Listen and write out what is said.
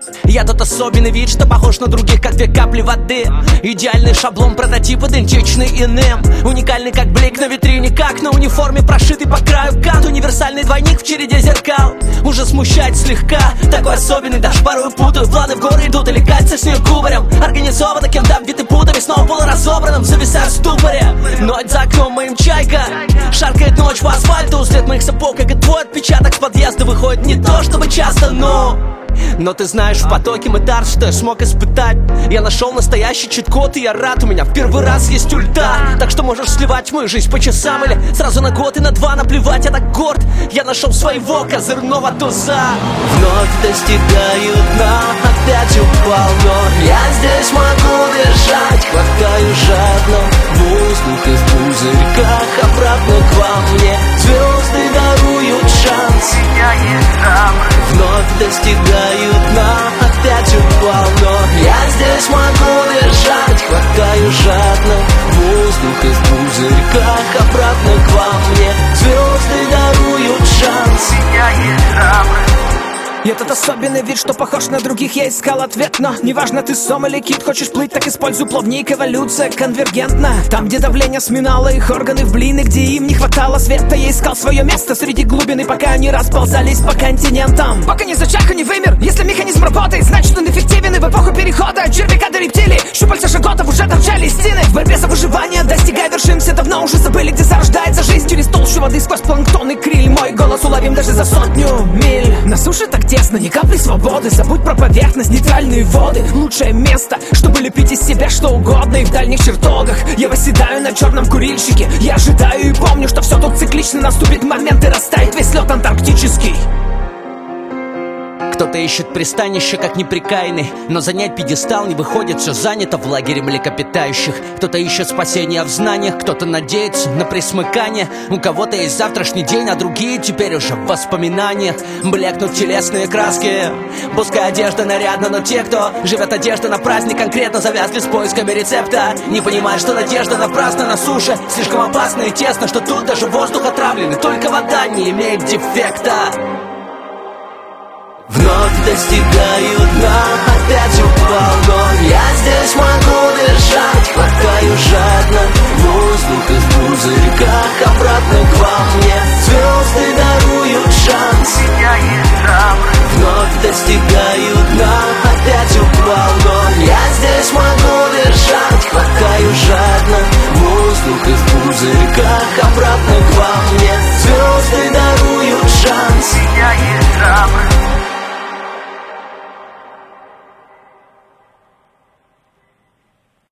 Я тот особенный вид, что похож на других, как две капли воды. Идеальный шаблон, прототип, идентичный иным. Уникальный, как блик на витрине, как на униформе, прошитый по краю кант. Универсальный двойник в череде зеркал. Уже смущает слегка, такой особенный, даже порой путаю. Планы в горы идут или кальцы с нее кубарем. Организовано кем-то обвиты путами, снова полуразобранным, зависаю в ступоре. Ночь за окном моим чайка, шаркает ночь по асфальту. След моих сапог, как и твой отпечаток с подъезда, выходит не то чтобы часто, но ты знаешь, в потоке мытарств, что я смог испытать. Я нашел настоящий чит-код, и я рад, у меня в первый раз есть ульта. Так что можешь сливать мою жизнь по часам или сразу на год и на два наплевать, я так горд. Я нашел своего козырного туза. Вновь достигаю дна, опять упал, но я здесь могу дышать. Хватаю жадно воздух и в пузырьках обратно к вам мне звезды даруют шанс. Вновь достигаю дна, опять упал, но я здесь могу дышать. Хватаю жадно воздух и в пузырьках обратно к вам мне звезды даруют шанс. Я тот особенный вид, что похож на других, я искал ответ, но неважно, ты сом или кит, хочешь плыть, так используй плавник, эволюция конвергентна. Там, где давление сминало их органы в блины, где им не хватало света, я искал свое место среди глубины, пока они расползались по континентам. Пока не зачах и не вымер, если механизм работает, значит он эффективен и в эпоху перехода от червяка до рептилий. Щупальца шаготов уже торчали стены. В борьбе за выживание, достигая вершин, все давно уже забыли, где зарождается жизнь. Через толщу воды сквозь планктон и криль мой голос уловим даже за 100 миль. На суше так тесно, ни капли свободы. Забудь про поверхность, нейтральные воды. Лучшее место, чтобы лепить из себя что угодно. И в дальних чертогах я восседаю на черном курильщике. Я ожидаю и помню, что все тут циклично. Наступит момент и растает весь лед антарктический. Кто-то ищет пристанище, как неприкаянный, но занять пьедестал не выходит, все занято в лагере млекопитающих. Кто-то ищет спасения в знаниях, кто-то надеется на пресмыкание. У кого-то есть завтрашний день, а другие теперь уже в воспоминаниях. Блекнут телесные краски, пускай одежда нарядна, но те, кто живет одежда на праздник, конкретно завязли с поисками рецепта. Не понимают, что надежда напрасна на суше, слишком опасно и тесно, что тут даже воздух отравленный, только вода не имеет дефекта. Вновь достигаю дна, опять упал, но я здесь могу дышать. Хватаю жадно воздух и в пузырьках обратно к вам мне звезды даруют шанс. Вновь